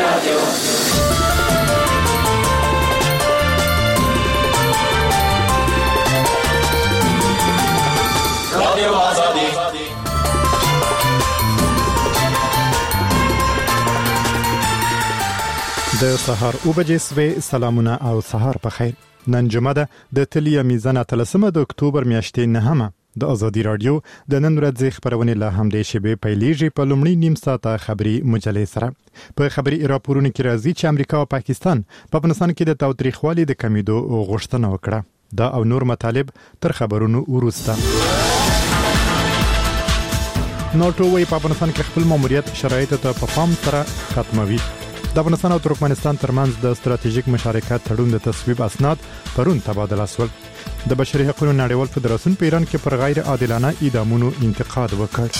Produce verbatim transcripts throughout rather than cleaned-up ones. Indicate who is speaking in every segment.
Speaker 1: رادیو رادیو آزادی
Speaker 2: د سهار او بجې سوي سلامونه او سهار په خیر. نن جمعه ده د تلیا میزان تلسمه د اکتوبر میاشتې نهمه. د آزادی رادیو د نن ورځې خبرونه له همدې شیبې پیلېږي په لومړي نیم ساعته خبري مجلې سره. په خبري راپورونو کې راځي چې امریکا او پاکستان په افغانستان کې د تاوتریخوالي د کمیدو غوښتنه وکړه. دا او نور مطالب تر خبرونو وروسته. ناتو وايي په افغانستان کې خپل ماموریت شرایط ته په پام سره ختموي. د افغانستان او ترکمنستان ترمنځ د ستراتیژیک مشارکت تړون د تصویب اسناد پرون تبادله شول. د بشري حقوقو نړیوال فدراسیون په ایران کې پر غیر عادلانه اعدامونو انتقاد وکړ.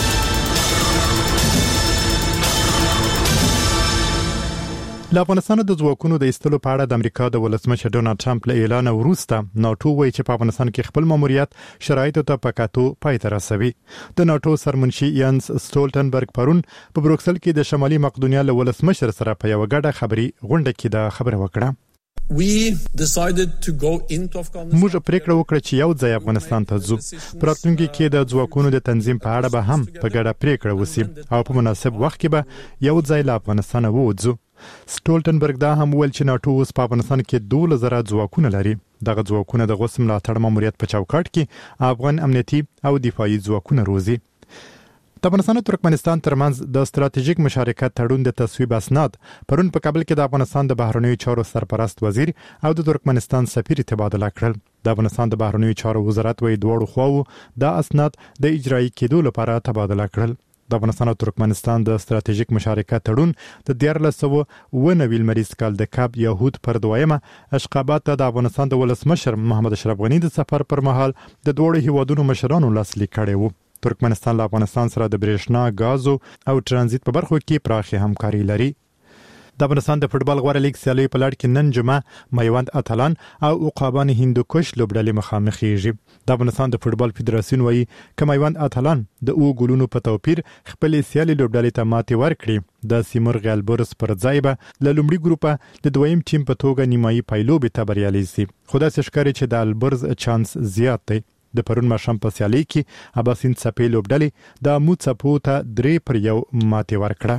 Speaker 2: له افغانستان د ځواکونو د ایستلو په اړه د امریکا د ولسمشر ډونالد ټرمپ له اعلان وروسته ناتو وايي چې په افغانستان کې خپل ماموریت شرایط ته په کتو پای ته رسوي. د ناتو سرمنشي یانس سټولټنبرګ پرون په بروکسل کې د شمالي مقدونیا له ولسمشر سره په یو غډه خبري غونډه کې د خبره وکړه.
Speaker 3: We decided to go into Afghanistan.
Speaker 2: موږ پریکړه وکړه چې یو ځای افغانستان ته ځو. پراتلونکي کې د ځواکونو د تنظیم په اړه به هم په ګډه پریکړه وسی او په مناسب وخت کې به یو ځای له افغانستان ووځو. سټولټنبرګ دا هم ویل چې ناتو اوس په افغانستان کې دوه زره ځواکونه لري. دغه ځواکونه د غوسم ملاتړ ماموریت په چوکاټ کې افغان امنیتي او دفاعي ځواکونه روزي. د افغانستان او ترکمنستان ترمنځ د ستراتیژیک مشارکت تړون د تصویب اسناد پرون په کابل کې د افغانستان د بهرنیو چارو سرپرست وزیر او د ترکمنستان سفیر تبادله کړل. د افغانستان د بهرنیو چارو وزارت وایي دوه خواو د اسناد د اجرایی کېدو لپاره تبادله کړل. د افغانستان او ترکمنستان د ستراتیژیک مشارکت تړون د دیارلس سوه اوه نوي لمریز کال د کاب یهود پر دویمه اشغابات ته د افغانستان د ولسمشر محمد اشرف غنی د سفر پر مهال د دوه هیوادونو مشرانو لاسلیک کړي وو. ترکمنستان له افغانستان سره د برېښنا، غازو او ترانزیت په برخو کې پراخه همکاري لري. د افغانستان د فوتبال غوړه لیګ سیالي په لړ کې نن جمعه میوند اتلان او عقابان هندوکش لوبډلې مخامخ کیږي. د افغانستان د فوتبال فدراسیون وایي چې میوند اتلان د او ګولونو په توپیر خپل سیالي لوبډلې ته ماتې ورکړي. د سیمرغ البرز پر ځای به له لومړي ګروپه د دویم ټیم په توګه نیمایي پایلوبې ته بریالي شي. خو داسې ښکاري چې د البرز چانس زیات دی. د پرون ماښام په سیالي کې اباسین څپې لوبډلې د امو څپو ته درې پر یو ماتې ورکړه.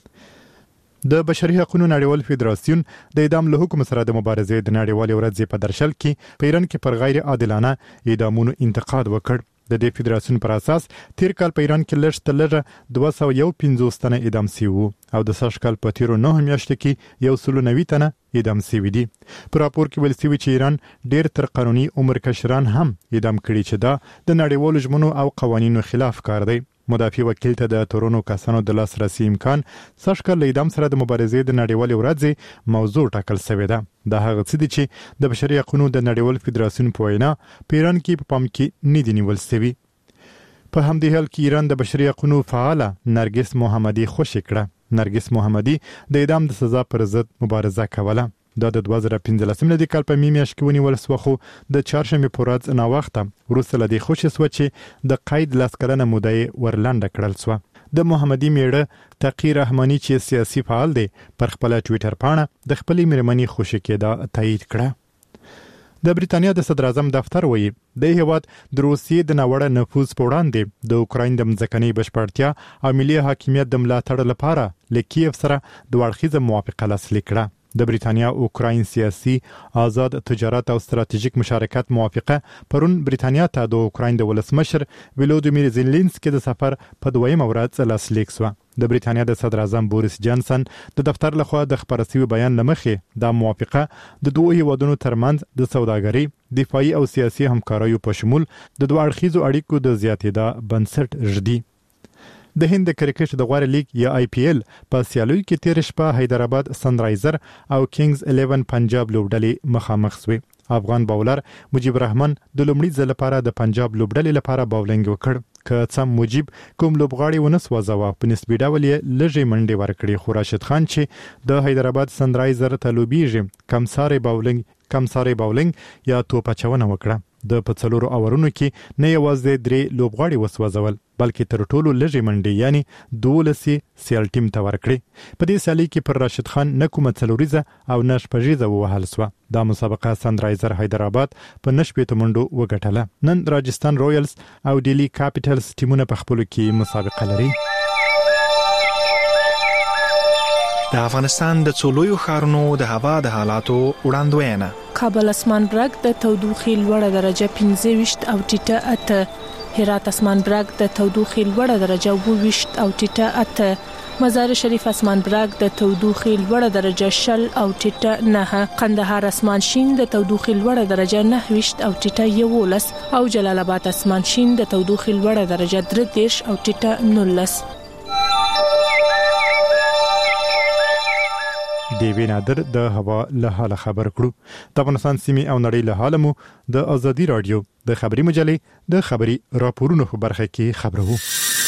Speaker 2: د بشري حقوقو نړیوال فدراسیون د اعدام له حکم سره د مبارزې د نړیوالې ورځې په درشل کې په ایران کې پر غیر عادلانه اعدامونو انتقاد وکړ. د دې فدراسیون پر اساس تیر کال په ایران کې لږ تر لږه دوه سوه یو پنځوس تنه اعدام شوي وو او د سږ کال په تیرو نهو میاشتو کې یو سل نوي تنه اعدام شوي دي. په راپور کې ویل شوي چې ایران ډېر تر قانوني عمر کشران هم اعدام کړي چې دا د نړیوالو ژمنو او قوانینو خلاف کار دی. مدافع وکیل ته د تورونو کسانو د لاسرسي امکان سږ کال له اعدام سره د مبارزې د نړیوالې ورځې موضوع ټاکل شوې ده. دا هغه څه دي چې د بشري حقوقو د نړیوال فدراسیون په وینا په ایران کې په پام کې نه دي نیول شوي. په همدې حال کې ایران د بشري حقوقو فعاله نرګس محمدي خوشی کړه. نرګس محمدي د اعدام د سزا پر ضد مبارزه کوله. دا د دوه زره پنځلسم لدی کال په میاشت کې ونیول شو خو د چهارشنبه پر ورځ نه وخت وروسته لدی خوشی سو چې د قید لاس کلنه مودې ورلاند کړل شو. د محمدي میړه تقی رحماني چې سیاسي فعال دی پر خپل ټوئیټر پاڼه د خپلې میرمنې خوشی کېدا تایید کړه. د بریتانیا د صدر اعظم دفتر وایي د هیواد د روسیې د ناوړه نفوذ په وړاندې د اوکراین د مځکنۍ بشپړتیا او ملي حاکمیت د ملاتړ لپاره له کیف سره د اړخیزه موافقه لاسلیک کړه. د بریتانیا اوکراین سیاسي آزاد تجارت او ستراتیژیک مشارکت موافقه پرون بریتانیا ته د اوکراین د ولسمشر ولودیمیر زيلنسکي د سفر په دویمه ورځ لاسلیک شو. د بریتانیا د صدر اعظم بوریس جانسن د دفتر لخوا د خبري شوی بیان لمخې د موافقه د دوه هیوادونو ترمنځ د سوداګرۍ، دفاعي او سیاسي همکاریو په شمول د دوه اړخیزو اړیکو د زیاتېدا بنسټ ږدي. د هند کرکټ د غوړه لیګ یا آی پی ایل په سیالوي کې تیر شپه حیدرآباد سنرایزر او کینګز الیون پنجاب لوبډلې مخامخ شوې. افغان باولر مجيب الرحمن د لومړي ځل لپاره د پنجاب لوبډلې لپاره باولینګ وکړ. که څم مجيب کوم لوبغاړي ونسوځوا په نسبي ډول لږه منډه ورکړي. خو راشد خان چې د حیدرآباد سنرایزر ته لوبیږي کمساري باولینګ کمساري باولینګ یا توپ اچونه وکړه. د په څلورو اورونو کې نه یوازې درې لوبغاړي وسوځول بلکې تر ټولو لږې منډې یعنی دولسي سیال ټیم ته ورکړي. په دې سیالي کې پر راشد خان نه کومه څلوریزه او نه شپږیزه ووهل سوه. دا مسابقه سنرایزر حیدرآباد په نه شپېته منډو وګټله. نن راجستان رویلز او ډیلی کاپیټلز ټیمونه په خپلو کې مسابقه لري.
Speaker 1: د افغانستان د څولویو ښارونو د هوا د حالاتو وړاندوینه.
Speaker 4: کابل اسمان برګ د تودوخې لوړه درجه پنځه ویشت او ټیټه اته، هرات اسمان برګ د تودوخې لوړه درجه اووه ویشت او ټیټه اته، مزار شریف اسمان برګ د تودوخې لوړه درجه شل او ټیټه نه، قندهار اسمان شین د تودوخې لوړه درجه نه ویشت او ټیټه یولس او جلال آباد اسمان شین د تودوخې لوړه درجه درې دېرش او ټیټه نولس.
Speaker 2: دیوی نادر د هوا له حاله خبر کړو. د افغانستان سیمې او نړۍ له حاله مو د ازادي رادیو د خبري مجلې د خبري راپورونو په برخه کې خبرو.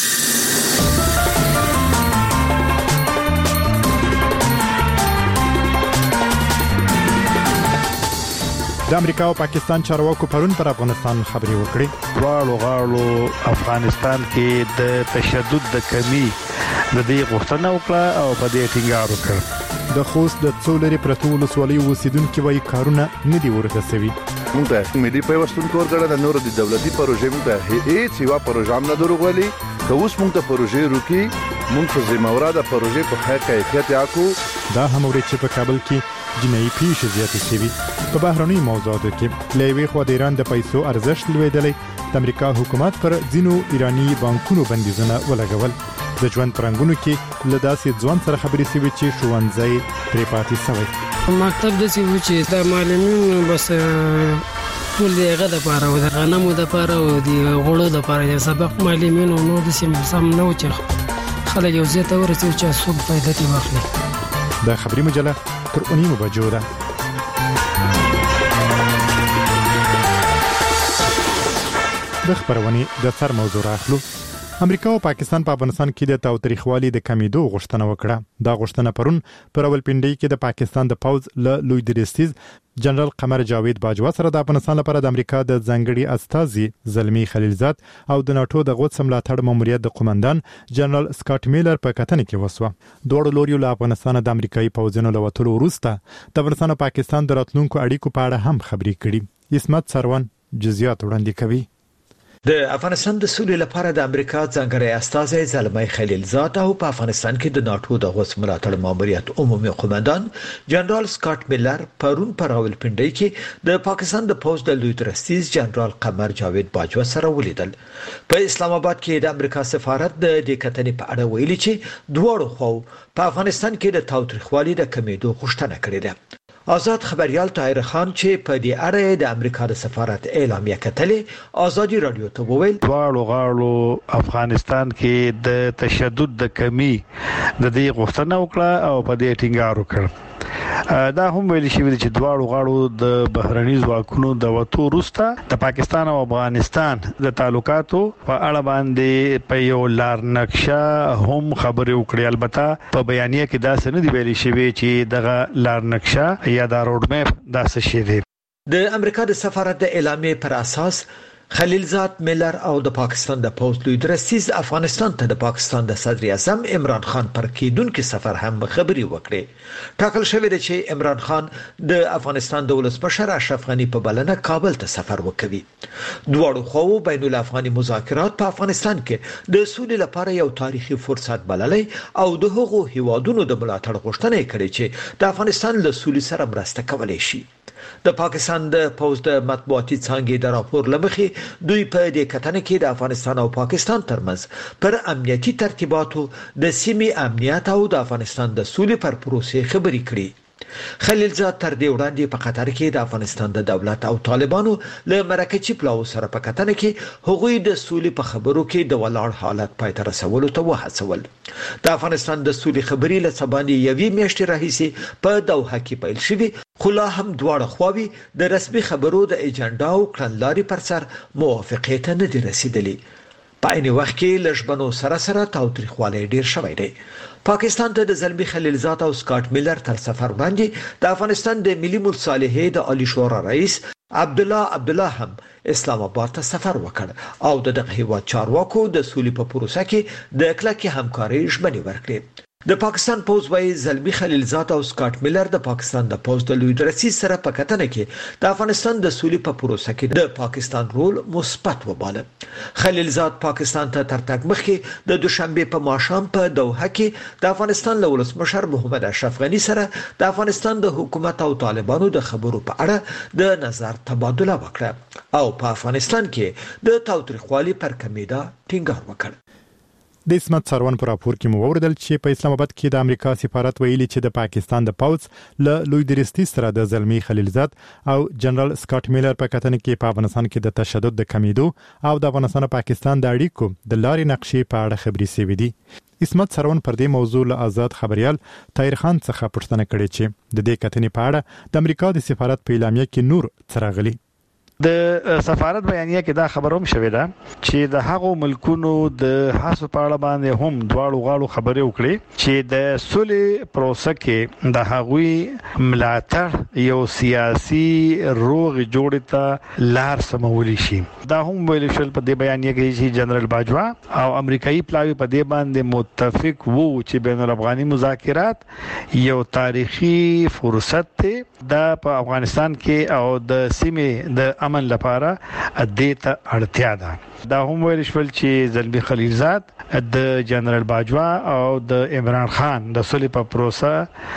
Speaker 2: د امریکا او پاکستان چارواکو پرون پر افغانستان خبري وکړي.
Speaker 5: دواړو غاړو افغانستان کې د تشدد د کمی د دې غوښتنه وکړه او په دې ټینګار وکړ.
Speaker 2: د خوست د څولري پرتو ولسوالۍ اوسیدونکو وايي کارونه نه دي ورسوي.
Speaker 6: موږ ته ملي پیوستون کور غړي د نور د دولتي پروژې موږ ته هیڅ یو پروژه نه دروغولي. که اوس موږ ته پروژې روکي موږ په ذمہواره د پروژې په خیر کیفیت یاکو.
Speaker 2: دا هم ورته چې په کابل کې جنایي پیښې زیاتې شوي. په بهرنۍ موضوعاتو کې لوی خو د ایران د پیسو ارزښت لویدلی. د امریکا حکومت پر ځینو ایرانی بانکونو بندیزونه ولګول. د ژوند پرنګونو کې له داسې ځوان سره خبرې شوي چې ښوونځی پرې پاتې شوی.
Speaker 7: مکتب داسې و چې د معلمینو بس ټول د هغه دپاره و، د غنمو دپاره و، د غوړو دپاره د سبق معلمینو نور داسې سم نه و چې خلک یو ځای ته ورسېږي چې څوک فایده ترې واخلي.
Speaker 2: د خبري مجله تر اونیمو بجو ده. د خبرونې د سر موضوع راخلو. امریکا او پاکستان په افغانستان کې د تاوتریخوالي د کمیدو غوښتنه وکړه. دا غوښتنه پرون پر راولپنډي کې د پاکستان د پوز له لوی درستیز جنرال قمر جاوید باجوا سره د افغانستان لپاره د امریکا د ځنګړي استازي زلمی خلیلزاد او د ناتو د غوڅ ملاتړ ماموریت د قومندان جنرال سکاټ میلر په کتنه کې وسوه. دوړو لوري له افغانستان د امریکایي پوځونو له وټولو وروسته د افغانستان او پاکستان د راتلونکو اړیکو په اړه هم خبرې کړي. اسمت سروان جزئیات وړاندې کوي.
Speaker 8: د افغانستان د سولې لپاره د امریکا ځانګړی استازی زلمی خلیلزاد او په افغانستان کې د ناتو د غوڅ ملاتړ ماموریت عمومي قومندان جنرال سکاټ میلر پرون پر راولپنډي کې د پاکستان د پوز د لوی درستیز جنرال قمر جاوید باجوا سره ولیدل. په اسلام آباد کې د امریکا سفارت د دې کتنې په اړه ویلي چې دواړو خو په افغانستان کې د تاوتریخوالي د کمیدو غوښتنه کړې ده. آزاد خبريال طاهر خان چې په دې اړه د امریکا د سفارت اعلامیه کتلې ازادي رادیو ته وویل
Speaker 5: دواړو غاړو افغانستان کې د تشدد د کمی د دې غوښتنه وکړه او په دې ټینګار وکړ. دا هم ویل شوی چې دواړو غاړو د بهرني ځواکونو د وټو وروسته د پاکستان او افغانستان د تعلقاتو په اړه باندې په یو لار نقشه هم خبرې وکړې. البته په بیانیه کې دا څه نه دی ویل شوی چې دغه لار نقشه یا دا روډ میپ دا څه شی دی.
Speaker 8: د امریکا د سفارت د اعلامیې پر اساس خلیلزاد میلر او د پاکستان د پوز لوی درستیز افغانستان ته د پاکستان د صدر اعظم عمران خان پر کېدونکو سفر هم خبري وکړي. ټاکل شوی دی چې عمران خان د افغانستان د ولسمشر اشرف غنی په بلنه کابل ته سفر وکوي. دواړو خواو بین الافغاني مذاکرات په افغانستان کې د سولې لپاره یو تاریخي فرصت بللی او د هغو هیوادونو د ملاتړ غوښتنه کړې چې د افغانستان له سولې سره مرسته کولای شي. د پاکستان د پوز د مطبوعاتي څانګې د راپور لمخې دوی په دې کتنه کې د افغانستان او پاکستان ترمنځ پر امنیتي ترتیباتو د سیمې امنیت او د افغانستان د سولې پر پروسې خبرې کړې. خلیلزاد تر دې وړاندې په قطر کې د افغانستان د دولت او طالبانو له مرکزي پلاو سره په کتنه کې هغوی د سولې په خبرو کې د ولاړ حالت پای ته رسولو ته وهڅول. د افغانستان د سولې خبرې له سبانې یوې میاشتې راهیسې په دوحه کې پیل شوې، خو لا هم دواړه خواوې د رسمي خبرو د ایجنډا او کړنلارې پر سر موافقې ته نه دي رسیدلې. په عین وخت کې لږبنو سره سره تاوتریخوالی ډیر شوی دی. پاکستان ته د زلمی خلیلزاد او سکاټ میلر تر سفر وړاندې د افغانستان د ملي مصالحې د عالی شورا رئیس عبد الله عبد الله هم اسلام آباد ته سفر وکړ او د دغه هیواد چارواکو د سولې په پروسه کې د کلکې همکارۍ ژمنې ورکړې. د پاکستان پوز وای زلمی خلیلزاد او سکاټ میلر د پاکستان د پوز د لوی درسي سره په کتنه کې د افغانستان د سولې په پروسه کې د پاکستان رول مثبت وباله. خلیلزاد پاکستان ته تر تګ مخکې د دوشنبه په ماښام په دوحه کې د افغانستان له ولسمشر محمد اشرف غنی سره د افغانستان د حکومت او طالبانو د خبرو په اړه د نظر تبادله وکړه او په افغانستان کې د تاوتریخوالي پر کمیدا ټینګار وکړ.
Speaker 2: د اسمت سروان پر راپور کې مو وردل چې په اسلام آباد کې د امریکا سفارت ویلي چې د پاکستان د پوز له لوی درستي سره د زلمی خلیلزاد او جنرال سکاټ میلر په کتنه کې په افغانستان کې د تشدد د کمیدو او د افغانستان او پاکستان د اړیکو د لارې نقشې په اړه خبري شوې دي. اسمت سروان پر دې موضوع له آزاد خبريال طاهر خان څخه پوښتنه کړې چې د دې کتنې په اړه د امریکا د سفارت په اعلامیه کې نور څرغلي.
Speaker 5: د سفارت بیانیه کې دا خبروم شوې ده چې د هغو ملکونو د حساب په اړه باندې هم دواړو غاړو خبرې وکړي چې د صلح پروسه کې د هغوی ملاتړ یو سیاسي روغ جوړ ته لار سمول شي. دا هم ویل شول په دې بیانیه کې چې جنرال باجوا او امریکایي پلاوی په دې باندې متفق وو چې بین الافغاني مذاکرات یو تاریخي فرصت دی د په افغانستان کې او د سیمې د امن لپاره دې ته اړتیا ده. دا هم ویل شول چې زلمی خلیلزاد د جنرال باجوا او د عمران خان د صلح په پروسه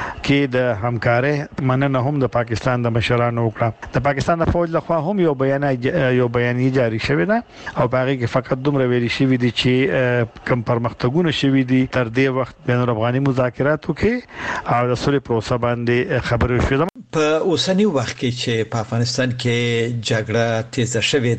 Speaker 5: کې د همکارۍ مننه هم د پاکستان د مشرانو وکړه. د پاکستان د فوج لخوا هم یو بیان یو بیانیه جاری شوې ده او هغه کې فقط دومره ویل شوی دي چې کم پرمختګونه شوي دي تر دې وخت بین الافغاني مذاکراتو کې او د صلح پروسه باندې خبرې شوې.
Speaker 8: په اوسنی وخت کې چې په افغانستان کې جګړه تیزه شوې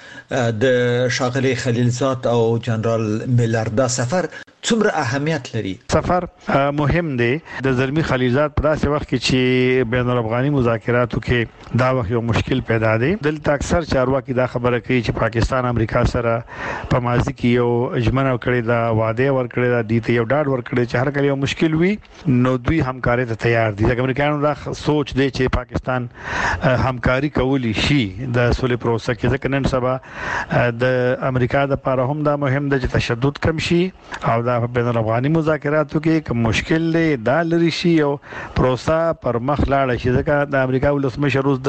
Speaker 8: ده د شاغلي خلیلزاد او جنرال میلر دا سفر څومره اهمیت لري؟
Speaker 5: سفر مهم دی د زلمی خلیلزاد په داسې وخت کې چې بین الافغاني مذاکراتو کې دا وخت یو مشکل پیدا دی. دلته اکثر چارواکي دا خبره کوي چې پاکستان امریکا سره په ماضي کې یو ژمنه کړې ده، وعده ورکړې ده، دې ته یو ډاډ ورکړي چې هر کله یو مشکل وي نو دوی همکاري ته تیار دي. ځکه امریکایانو دا سوچ دی چې پاکستان همکاري کولی شي د صلح پروسه کې. ځکه نن سبا د امریکا د لپاره هم دا مهم دی چې تشدد کم شي او دا بین الافغاني مذاکراتو کې کوم مشکل دی دا لري شي او پروسه پر مخ لاړ شي. ځکه د امریکا ولسمشر روز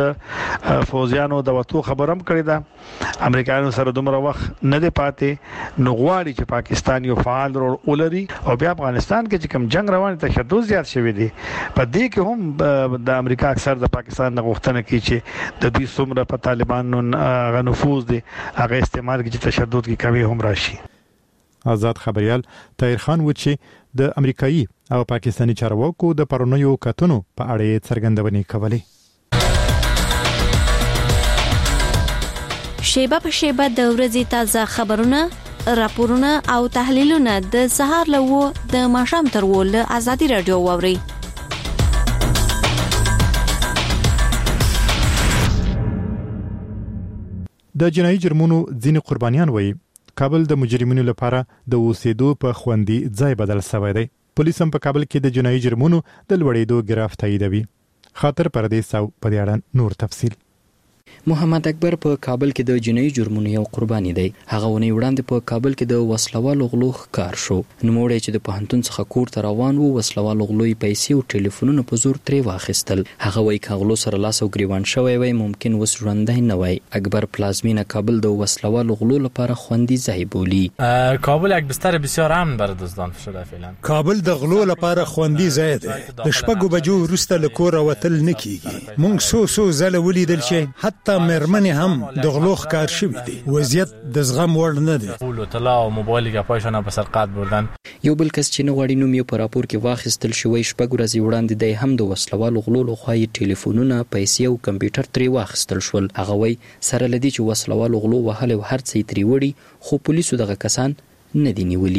Speaker 5: د فوزیانو د وټو خبرم کړی دا امریکایانو سره دومره وخت نه دی پاتې نو غواړي چې پاکستان یو فعال رول ولري او بیا افغانستان کې چې کوم جنگ روان تشدد زیات شوی دی په دې کې هم د امریکا اکثر د پاکستان د غوښتنه کوي چې د دوی څومره په طالبانو غو نفوذ دی هغه استعمال کې چې تشدد کې کمی هم راشي.
Speaker 2: آزاد خبريال طاهر خان و چې د امریکایي او پاکستاني چارواکو د پرونیو کتنو په اړه څرګندونې کولې.
Speaker 9: شیبه په شیبه د ورځې تازه خبرونه، راپورونه او تحلیلونه د سهار لوو د ماښام تر ول آزادي رادیو ووري.
Speaker 2: د جنایي جرمونو ځینې قربانیان وایي کابل د مجرمینو لپاره د اوسېدو په خوندي ځای بدل شوی دی. پولیس هم په کابل کې د جنایي جرمونو د لوړېدو ګراف تاییدوي. خاطر پردیس او په دې اړه نور تفصیل.
Speaker 10: محمد اکبر په کابل کې د جنایي جرمونو یو قرباني دی. هغه ونی وړاندې په کابل کې د وسلوالو غلو ښکار شو. نوموړی چې د پوهنتون څخه کور ته روان وو وسلوالو غلو یې پیسې او ټلیفونونه په زور ترې واخیستل. هغه وایي که غلو سره لاس او ګریوان شوی وای ممکن اوس ژوندی نه وای. اکبر پلازمینه کابل د وسلوالو غلو لپاره خوندي ځای بولي.
Speaker 11: کابل یک بستر بسیار امن برای دزدان شده فعلا.
Speaker 12: کابل د غلو لپاره خوندي ځای دی. د شپږو بجو وروسته له کوره وتل نه کیږي. موږ سو سو ځله ولیدل چې حتی مېرمنې هم د غلو ښکار شوي دي. وضعیت د زغم وړ نه دی.
Speaker 11: پول و طلا او موبایل ګپایشان په سرقت بردن.
Speaker 10: یو بل کس چې نه غواړي نوم یې په راپور کې واخیستل شوی شپږ ورځې وړاندې دی هم د وسلوالو غلو لخوا یې ټلیفونونه، پیسې او کمپیوټر ترې واخیستل شول. هغه وایي سره له دې چې وسلوالو غلو وهلی او هر څه یې ترې وړي خو پولیسو دغه کسان نه دي نیولي.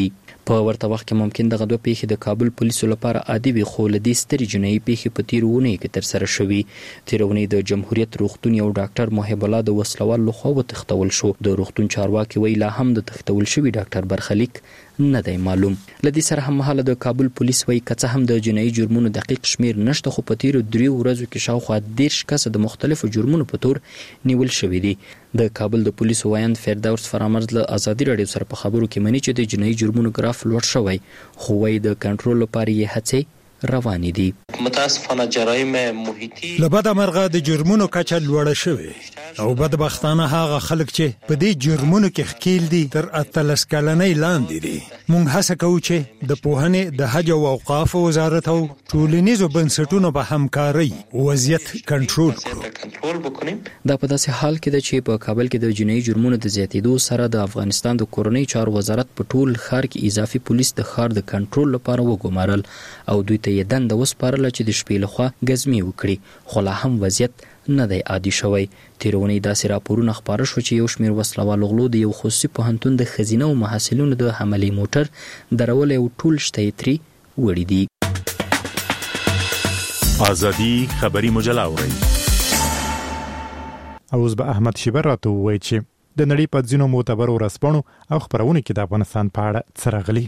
Speaker 10: په ورته وخت کې ممکن دغه دوه پیښې د کابل پولیسو لپاره عادي وي، خو له دې سترې جنایي پیښې په تېرو اونیو کې ترسره شوي. تېره اونۍ د جمهوریت روغتون یو ډاکټر محب الله د وسلوال لخوا وتښتول شو. د روغتون چارواکي وایي لا هم د تښتول شوي ډاکټر برخلیک نه دی معلوم. له دې سره هممهاله د کابل پولیس وایي که څه هم د جنایي جرمونو دقیق شمیر نشته، خو په تېرو دریو ورځو کې شاوخوا دېرش کسه د مختلفو جرمونو په تور نیول شوي دي. د کابل د پولیسو وایند فردوس فرامرز له ازادي راډیو سره په خبرو کې مني چې د جنایي جرمونو ګراف لوړ شوی، خو وایي د کنټرول لپاره یې هڅې روانې دي.
Speaker 13: متاسفانه جرایم محیطي
Speaker 12: لبد مرغه د جرمونو کچه لوړه شوې او بدبختانه هغه خلک چې په دې جرمونو کې ښکیل دي تر اتلس کلنۍ لاندې دي. موږ هڅه کوو چې د پوهنې د حج او اوقاف وزارت او ټولنیزو بنسټونو په همکارۍ وضعیت کنټرول کړو.
Speaker 10: دا په داسې حال کې ده چې په کابل کې د جنایي جرمونو د زیاتېدو سره د افغانستان د کورنۍ چارو وزارت په ټول ښار کې اضافي پولیس د ښار د کنټرول لپاره وګمارل او دوی ته یې دنده وسپارله چې د شپې لخوا ګزمې وکړي، خو لا هم وضعیت نه دی عادي شوی. تېره اونۍ داسې راپورونه خپاره شو چې یو شمېر وسلوال غلو د یو خصوصي پوهنتون د ښځینه او محصلینو د حملې موټر درول او ټول شته یې ترې وړي دي.
Speaker 14: ازادي خبري مجله اورئ.
Speaker 2: اوس به احمد شیبر راته ووایي چې د نړۍ په ځینو معتبرو ورځپاڼو او خپرونو کې د افغانستان په اړه څه راغلي.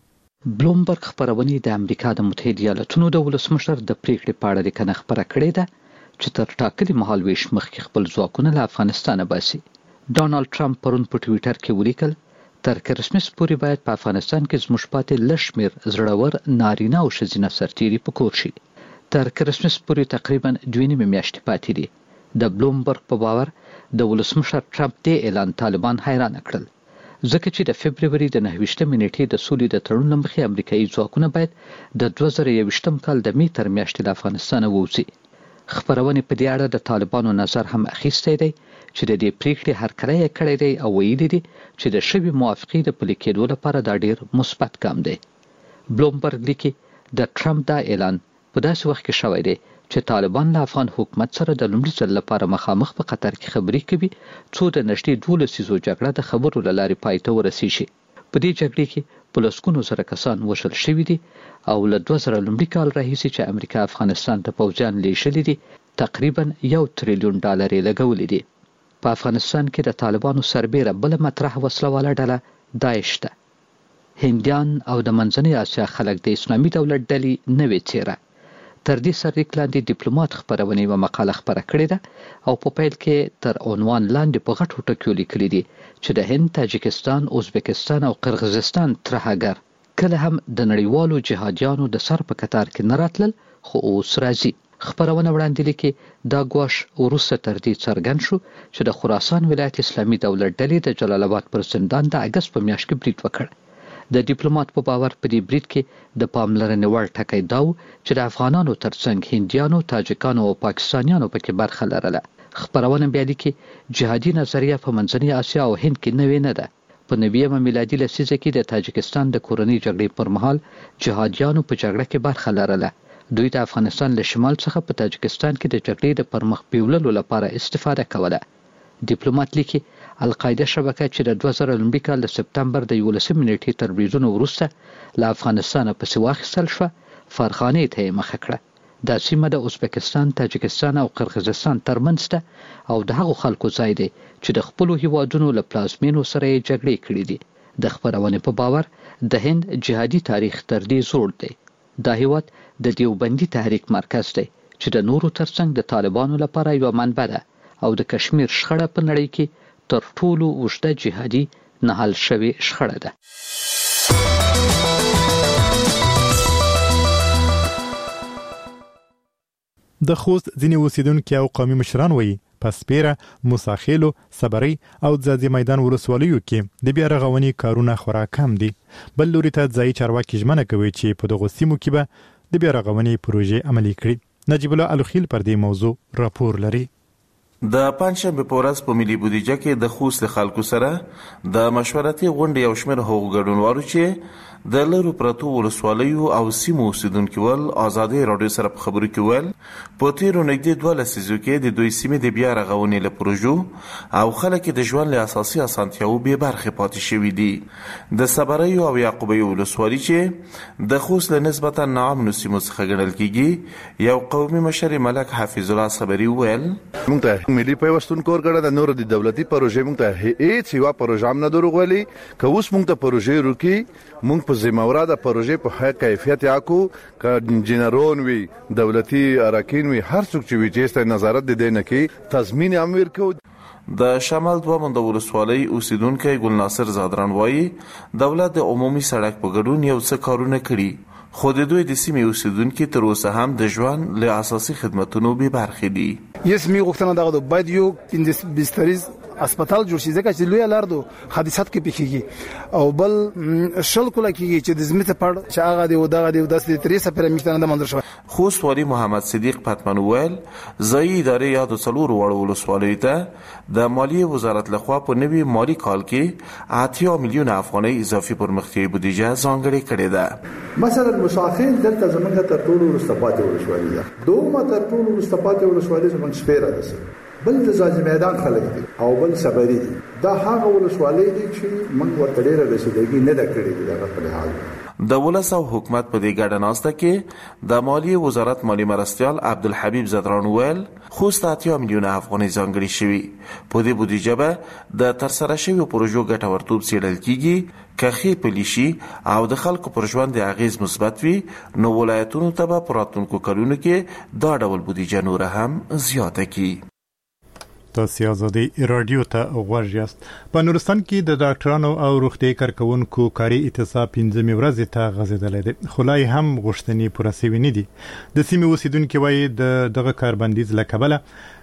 Speaker 15: بلومبرګ خبرونه د امریکا د متحده ایالاتونو د ولسمشر د پریکړې په اړه لیکنه خپره کړې ده چې تر ټاکلي مهال ویش مخکې خپل ځواکونه له افغانستانه باسي. ډانالډ ټرمپ پرون په ټویټر کې ولیکل تر کرسمس پورې باید په افغانستان کې زموږ پاتې لږ شمېر زړور نارینه او ښځینه سرتیري په کور شي. تر کرسمس پورې تقریبا دوه نیمې میاشتې پاتې دي. د بلومبرګ په باور د ولسمشر ټرمپ دې اعلان طالبان حیران کړل، ځکه چې د فبروري د نهه ویشتمې نیټې د سولې د تړون له مخې امریکایي ځواکونه باید د دوه زره یوویشتم کال د مې تر میاشتې له افغانستانه ووځي. خبرونې په دې اړه د طالبانو نظر هم اخیستی دی چې د دې پریکړې هرکلی یې کړی دی او ویلي دي چې د شوې موافقې د پلي کېدو لپاره دا ډیر مثبت ګام دی. بلومبرګ لیکي د ټرمپ دا اعلان په داسې وخت کې شوی دی چې طالبان له افغان حکومت سره د لومړي ځل لپاره مخامخ په قطر کې خبرې کوي څو د نږدې دوه لسیزو جګړه د خبرو له لارې پای ته ورسیږي. په دې جګړې کې په لسګونو زره کسان وژل شوي دي او له دوه زره لومړي کال راهیسې چې امریکا افغانستان ته پوځیان لیږلي دي تقریبا یو تریلیون ډالر یې لګولي دي. په افغانستان کې د طالبانو سربیره بله مطرح وسلواله ډله داعش ده. هندیان او د منځنۍ اسیا خلک د اسلامي دولت ډلې نوې څیره. تر دې سرلیک لاندې ډیپلوماټ خبرونه یوه مقاله خپره کړې ده او په پیل کې تر عنوان لاندې په غټو ټکو لیکلي دي چې د هند، تاجکستان، ازبکستان او قرغیزستان ترهګر کله هم د نړیوالو جهادیانو د سر په کتار کې نه راتلل، خو اوس راځي. خبرونه وړاندې لیکي دا ګواښ وروسته تر دې څرګند شو چې د خراسان ولایت اسلامي دولت ډلې د جلال آباد پر زندان د اګست په میاشت کې برید وکړ. د ډیپلوماټ په باور په دې برید کې د پاملرنې وړ ټکی دا و چې د افغانانو ترڅنګ هندیانو، تاجکانو او پاکستانیانو پکې برخه لرله. خبرونه بیا لیکي جهادي نظریه په منځنۍ اسیا او هند کې نوې نه ده. په نویمه میلادي لسیزه کې د تاجکستان د کورنۍ جګړې پر مهال جهادیانو په جګړه کې برخه لرله. دوی د افغانستان له شمال څخه په تاجکستان کې د جګړې د پرمخ بیوللو لپاره استفاده کوله. ډیپلوماټ لیکي القاعده شبکه چې د دوه زره لومړي کال د سپتمبر د یولسمې نیټې تر بریدونو وروسته له افغانستانه پسې واخیستل شوه، فرغانې ته یې مخه کړه. دا سیمه د ازبکستان، تاجکستان او قرغیزستان ترمنځ ده او د هغو خلکو ځای دی چې د خپلو هیوادونو له پلازمینو سره یې جګړې کړې دي. د خپرونې په باور د هند جهادي تاریخ تر دې زوړ دی. دا هیواد د دیوبندي تحریک مرکز دی چې د نورو ترڅنګ د طالبانو لپاره یوه منبع ده او د کشمیر شخړه په نړۍ کې تر ټولو اوږده جهادي نه حل شوې شخړه ده.
Speaker 2: د خوست ځینې اوسیدونکي او قومي مشران وایي په سپیره، موساخیلو، صبري او ځاځي میدان ولسوالیو کې د بیا رغونې کارونه خورا کم دي. بل لوري ته ځایي چارواکي ژمنه کوي چې په دغو سیمو کې به د بیا رغونې پروژې عملي کړي. نجیب الله الخیل پر دې موضوع راپور لري.
Speaker 16: د پنځشنبه په ورځ په ملي بودیجه کې د خوست خلکو سره د مشورتي غونډې یو شمېر هغو ګډونوالو چې د لرو پرتو ولسوالیو او سیمو اوسیدونکو ول ازادي رادیو سره په خبرو کې ول په تیرو نږدې دوه لسیزو کې د دوی سیمې د بیا رغونې له پروژو او خلک د ژوند له اساسي اسانتیاو به برخه پاتې شوي دي. د صبریو او یعقوبیو ولسوالي چې د خوست له نسبتا ناامنو سیمو څخه ګڼل کیږي یو قومي مشر ملک حافظ الله صبري ویل
Speaker 6: موږ ته ملي پیوستون کور کړه د نور د دولتي پروژې موږ ته هیڅ یو پروژه نه دروغولي که اوس موږ ته پروژې روکي موږ په ذمہواره د پروژې په ښه کیفیت یاکو ک انجینرون وي دولتي اراکین وي هر څوک چې وي چې نظارت د دې نه کې تضمین امر کو.
Speaker 16: د شمال دوه منده ولسوالۍ اوسیدونکي ګل ناصر زادران وایي دولت د عمومي سړک په ګډون یو څه کارونه کړي خو د دوی د سیمې اوسیدونکي تر اوسه هم د ژوند له اساسي خدماتونو بې برخې دي.
Speaker 17: یس می غوښتنه دغه باید یو پنځه بستریز هسپتال جوړ شي ځکه چې لوی لاردو حادثات کې پیښیږي او بل شل کوله کېږي چې د زمته پړ چې هغه دی او دغه دی د ترې سفر میشتنه د منځ شو.
Speaker 16: خوست والی محمد صدیق پتمن ویل ځای ادارې یاد څلور وړ ولسوالۍ ته د مالیې وزارت لخوا په نوي مالی کال کې اتیا میلیون افغانۍ اضافي پرمختیایي بودیجه ځانګړې کړې ده.
Speaker 18: مثلا مشاخین دلته زمونږ تر ټولو وروسته پاتې ولسوالۍ ده دومره تر ټولو وروسته پاتې ولسوالۍ زمونږ شپېره ده بل د ځاځي میدان خلک دي او بل صبري دي دا هغه ولسوالۍ دي چې موږ ورته ډېره رسیدګي نه ده کړې دغه په حال.
Speaker 16: د ولس او حکومت په دې ګډه ناسته کې د مالیې وزارت مالی مرستیال عبدالحبیب زدران ویل خوست اتیا میلیون افغانۍ ځانګړې شوي په دې بودیجه به د ترسره شویو پروژو ګټورتوب څېړل کیږي که ښې پلي شي او د خلکو پر ژوند د اغیز مثبت وي نو ولایتونو ته به په راتلونکو کلونو کې دا ډول بودیجه نوره هم زیاته کړي.
Speaker 2: تاسو ازادي رادیو ته غوږ یاست. په نورستان کې د ډاکټرانو او روغتي کارکونکو کاري اعتصاب پنځمې ورځې ته غځېدلی دی خو لا هم غوښتنې پوره سوي نه دي. د سیمې اوسیدونکي وایي د دغه کاربندیز له کبله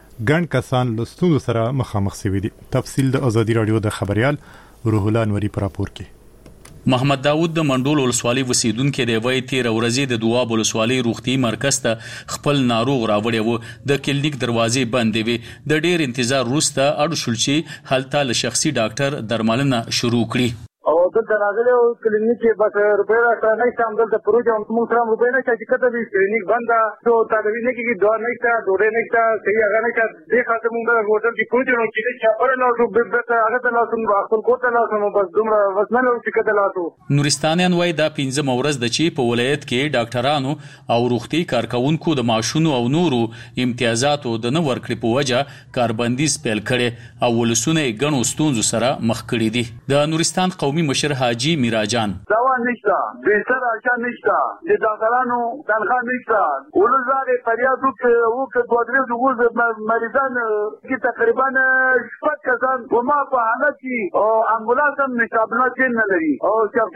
Speaker 2: ګڼ کسان له ستونزو سره مخامخ سوي دي. تفصیل د ازادي رادیو د خبريال روح الله انوري په راپور کې.
Speaker 19: محمد داود د منډول ولسوالۍ اوسیدونکي دی وایي تېره ورځې د دواب ولسوالۍ روغتي مرکز ته خپل ناروغ راوړی و د کلینیک دروازې بندې وې د ډېر انتظار وروسته اړ شول چې هلته له شخصي ډاکټر درملنه شروع کړي.
Speaker 20: او دلته راغلی او کلینیک کې بس روپۍ راته نشته همدلته پروژه موږ سره روپۍ نشته چې کته وي کلینیک بند ده نو تداوي نه کېږي دوا نشته ډوډۍ نشته صحیح هغه نشته دې خاطر موږ هوټل کې پروژه نو چې چاپر لاړو بیرته هغه ته لاړو خپل کور ته لاړو بس دومره بس نه لرو چې کته لاړو.
Speaker 19: نورستانیان وایي دا پنځمه ورځ ده چې په ولایت کې ډاکټرانو او روغتي کارکونکو د معاشونو او نورو امتیازاتو د نه ورکړې په وجه کاربندیز پیل کړي او ولسونه یې ګڼو ستونزو سره مخ کړي دي. د نورستان قومي مشر حاجی میراجان
Speaker 20: دوا نشته بهتر اچا نشته د ډاکټرانو تنخواه نشته ولزاره فریاد وکړو دوه درې دغه مریضان کې تقریبا شپږ کسان وما په حالت کې او امبولانس هم نشابنات نه لري او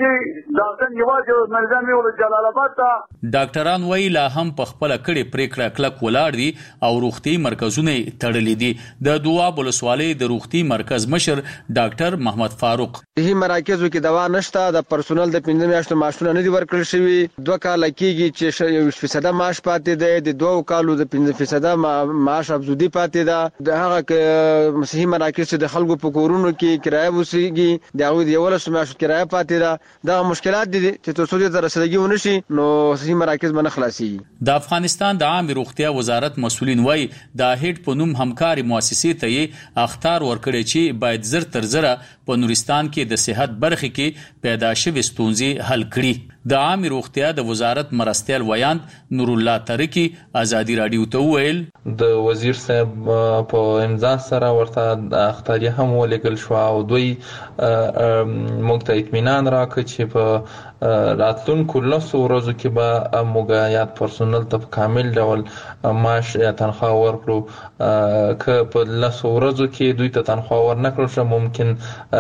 Speaker 20: چې ډاکټر یوازې مریضان ویل جلال آباد ته.
Speaker 19: ډاکټران وایي لا هم په خپل کړي پریکړه کلک ولاړ دي او روغتي مرکزونه تړلي دي. د دواب ولسوالۍ د روغتي مرکز مشر ډاکټر محمد فاروق
Speaker 21: هي مراکزو کې دوا نشته د پرسونل د پنځه میاشتو معاشونه نه دي ورکړل شوي دوه کال کېږي چې یو فیصد معاش پاتې دی د دوه کالو د پنځه فیصد معاش افزودي پاتې ده. د هغه صحي مراکز چې د خلکو په کورونو کې کرایه وسیږي د هغوی د یولسو میاشتو کرایه پاتې ده. دغه مشکلات دي چې تر څو دې ته رسیدګي ونه شي نو صحي مراکز به نه خلاصېږي.
Speaker 19: د افغانستان د عامې روغتیا وزارت مسؤلین وایي د هیډ په نوم همکاري مؤسسې ته یې اخطار ورکړی چې باید زر تر زره په نورستان کې د صحت برخې کې پیدا شوې ستونزې حل کړي. د عامې روغتیا د وزارت مرستیال ویاند نور الله ترکی ازادي رادیو ته وویل
Speaker 22: د وزیر صاحب په امضا سره ورته اخطاریه هم ولیکل شو او دوی موږ ته اطمینان راکړ چې په راتلونکو لسو ورځو کې به موږ یاد پرسونل ته کامل ډول معاش یا تنخواه ورکړو. که په لسو ورځو کې دوی ته تنخواه ورنکړل شو ممکن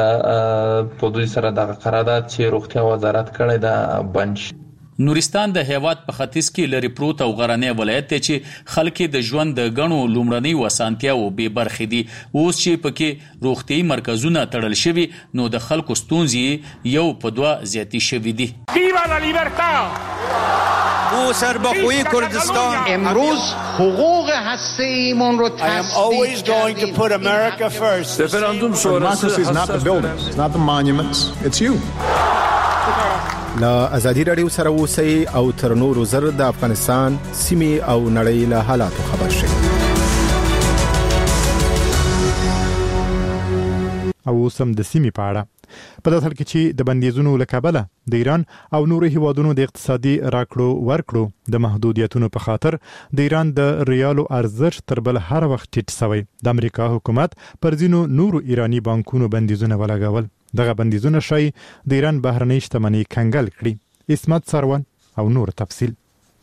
Speaker 22: په دوی سره دغه قرارداد چې روغتیا وزارت کړی ده بند شي.
Speaker 19: نورستان د هیواد په ختیځ کې لري پروت او غرنی ولایت دی چې خلک د ژوند د غنو لومړنۍ وسانتیاو به برخې دي. اوس چې پکې روغتي مرکزونه تړل شوي نو د خلکو ستونزې یو په دوه زیاتې شوي دي.
Speaker 23: ویوا لا لیبرتا
Speaker 24: او سربخوی کردستان
Speaker 23: امروز حقوق هسته‌ایمون رو I am always going to put America first.
Speaker 24: Referendum sonrası
Speaker 25: Democracy is not the buildings, it's not the monuments, it's you.
Speaker 1: لا ازادي رادیو سره اوسئ او تر نورو زر د افغانستان سیمه او نړۍ له حالاتو خبر شئ.
Speaker 2: او سم د سیمې په اړه په داسې حال کې چې د بندیزونو له کبله د ایران او نورو هیوادونو د اقتصادي راکړو ورکړو د محدودیتونو په خاطر د ایران د ریالو ارزښت تر بل هر وخت ټیټ شوی. د امریکا حکومت پر ځینو نورو ایرانی بانکونو بندیزونه ولګول. دغه بندیزونه شای د ایران بهرنۍ شتمنۍ کنګل کړي. اسمت سروان او نور تفصیل.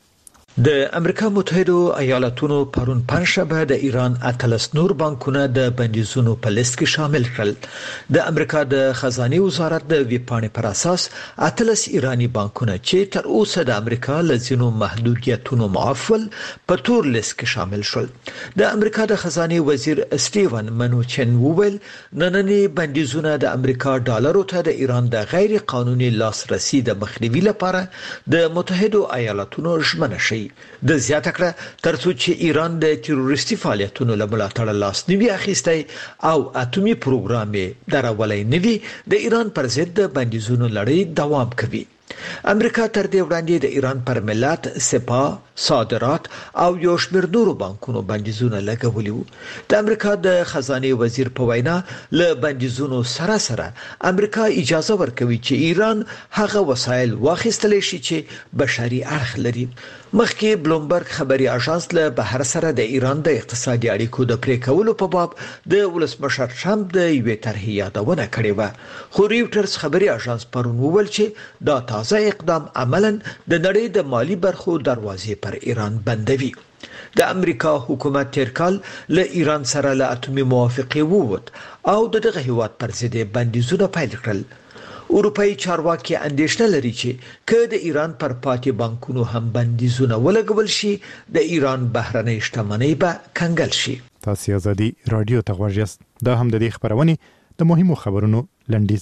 Speaker 8: د امریکا متحده ایالاتونو پرون پنځشنبه د ایران اتلس نور بانکونه د بندیزونو په لیست کې شامل کړل. د امریکا د خزانه وزارت د ویپاڼې پر اساس اتلس ایرانی بانکونه چې تر اوسه د امریکا لزینو محدودیتونو معافول په تور لیست کې شامل شول. د امریکا د خزانه وزیر سټیون منوچن وویل نننی بندیزونه د امریکا ډالرو ته د ایران د غیر قانوني لاسرسي د مخنیوي لپاره د متحده ایالاتونو ژمنه شي. د زیاته کړه ترڅو چې ایران د تروریستي فعالیتونو له ملاتړ لاس نیوي اخیستی او اتومي پروګرام یې درولای نوي د ایران پر ضد د بندیزونو لړۍ دوام کوي. امریکا تر دې وړاندې د ایران پر ملت سپاه صادرات او یو شمېر نورو بانکونو بندیزونه لګولي وو. د امریکا د خزانه وزیر په وینا له بندیزونو سره سره امریکا اجازه ورکوي چې ایران هغه وسایل واخیستلی شي چې بشري اړخ لري. مخکې بلومبرګ خبري اژانس له بهر سره د ایران د اقتصادي اړیکو د پرې کولو په باب د ولسمشر ټرمپ د یوې طرحې یادونه کړې و. خو ریوټرز خبري اژانس پرون وویل چې دا تازه اقدام عملاً د نړۍ د مالی برخو دروازې پر ایران بندوي. د امریکا حکومت تیر کال له ایران سره له اتومي موافقه ووت او دغه هیواد پر ضد بندیزونه پیل کړل. اروپאי چارواکي اندېښنه لري چې که د ایران پر پاتې بانکونو هم بندیزونه ولګول شي د ایران بهرنۍ شتمنۍ به کنګل شي.
Speaker 2: تاسو ازادي رادیو ته غوږ یاست. دا هم د دې خبرونه د مهمو خبرونو لنډیز.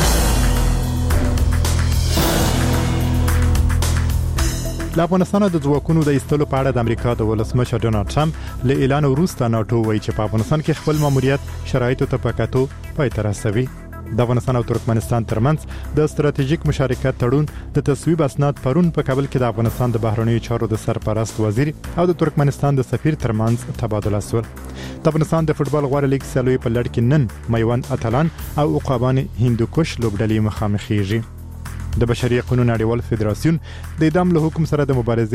Speaker 2: له افغانستان د ځواکونو د ایستلو په اړه د امریکا د ولسمشر ډونالد ټرمپ له اعلان وروسته ناتو وایي چې په افغانستان کې خپل ماموریت شرایطو ته پکاتو پای ته رسوي. د افغانستان او ترکمنستان ترمنځ د ستراتیژیک مشارکت تړون د تصویب اسناد پرون په کابل کې د افغانستان د بهرنیو چارو د سرپرست وزیر او د ترکمنستان د سفیر ترمنځ تبادله شول. د افغانستان د فوتبال غوړ لیګ سیالي په لړ کې نن میوند اتلان او عقابان هندوکش لوبډلې مخامخېږي. د بشري حقوقو نړیوال فدراسیون د اعدام له حکم سره د مبارزې